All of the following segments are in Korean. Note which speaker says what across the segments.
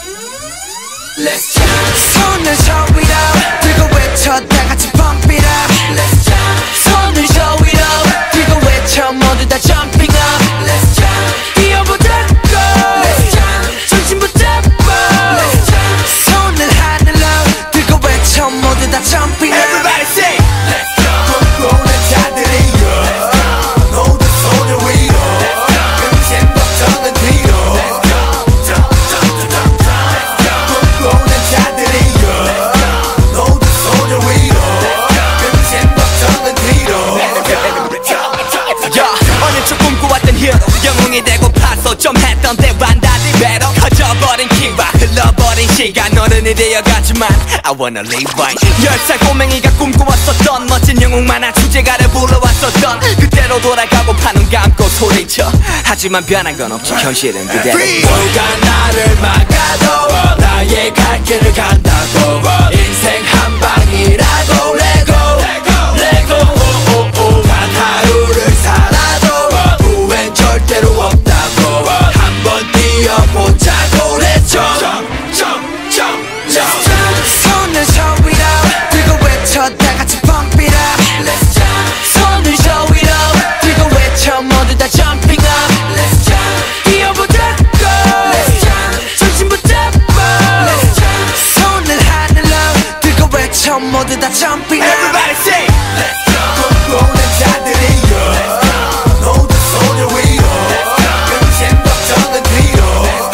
Speaker 1: Let's jump. 손을 저 위로 들고 외쳐 다 같이 pump it up. Let's jump. 손을 저 위로 들고 외쳐 모두 다 jumping up. Let's jump. 뛰어보자고. Let's jump. 정신 붙잡고. Let's jump. 손을 하늘로 들고 외쳐 모두 다 jumping up. Everybody say Let's jump. 꿈꾸는 자들이여 모두 손을 위로 금세 걱정은 뒤로. 영웅이 되고 파서 좀 했던 때와는 달리 배로 커져버린 키와 흘러버린 시간 어른이 되어가지만 I wanna live right. 10살 꼬맹이가 꿈꿔왔었던 멋진 영웅 만화 주제가를 불러왔었던 그때로 돌아가고 파눈 감고 소리쳐. 하지만 변한 건 없지 현실은 그대로. 누가 나를 막아도 나의 갈 길을 간다고. 인생 한 방이라도 레고 단 하루를 살아도 후회는 절대로 없다고. 한번 뛰어보자고. Let's jump. 손을 저 위로 들고 외쳐 다 같이 pump it up. Let's jump. 손을 저 위로 들고 외쳐 모두 다 jumping up. Let's jump. 뛰어보자고. Let's jump. 정신 붙잡고. Let's jump. 손을 하늘로 들고 외쳐 모두 다 jumping up. Everybody say Let's jump. 꿈꾸는 자들이여 모두 손을 위로 금세 걱정은 뒤로.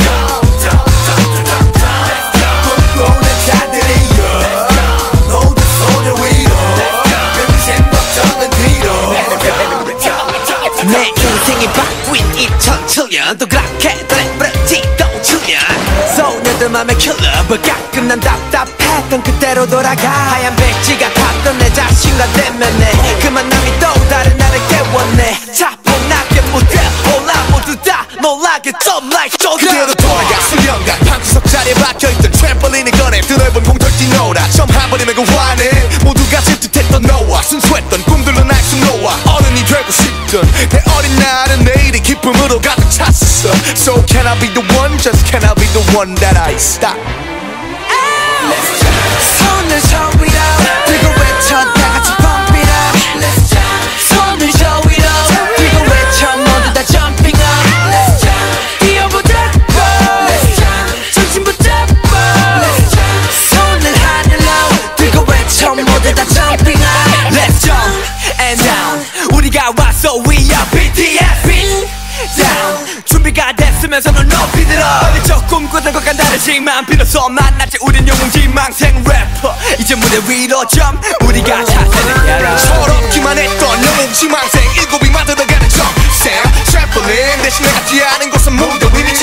Speaker 1: 꿈꾸는 자들이여 모두 손을 위로 금세 걱정은 뒤로. 내 인생이 바뀐 2007년 또 그렇게 돼버렸지도 7년. 소녀들 맘에 킬러버 가끔 난 답답했던 그때로 돌아가. 하얀 백지가 탔던 내 자신과 대면해 그 만남이 또 다른 나를 깨웠네. 차분하게 무대 올라 모두 다 놀라게 좀 like 조금 그대로 돌아가. 수년간 방구석 자리에 박혀있던 트램펄린을 꺼내 드넓은 공터를 뛰노라. 처음 한 번이면 그 화내 모두가 질투했던 너와 순수했던 꿈들로 날 숨놓아. 어른이 되고 싶던 내 어린 날은 내일이 기쁨으로 가득 찼어. So can I be the one? Just can I be the one that I stop? Let's jump. 손을 저 위로 들고 외쳐 다 같이 pump it up. Let's jump. 손을 저 위로 들고 외쳐 모두 다 jumping up. Let's jump. 뛰어보자고. Let's jump. 정신 붙잡고. Let's jump. 손을 하늘로 들고 외쳐 모두 다 jumping up. Let's jump and down. 우리가 왔어 we are BTS. Down. 준비가 됐으면서 넌 높이 들어. 어릴 적 꿈꾸던 것과 다르지만 비로소 만났지 우린 영웅 지망생 래퍼. 이제 무대 위로 점 우리가 차세는 야라. 서럽기만 했던 영웅 지망생 일곱이 만들어가는 점생 트램펄린 대신 내가 뛰어가는 곳은 무대 위.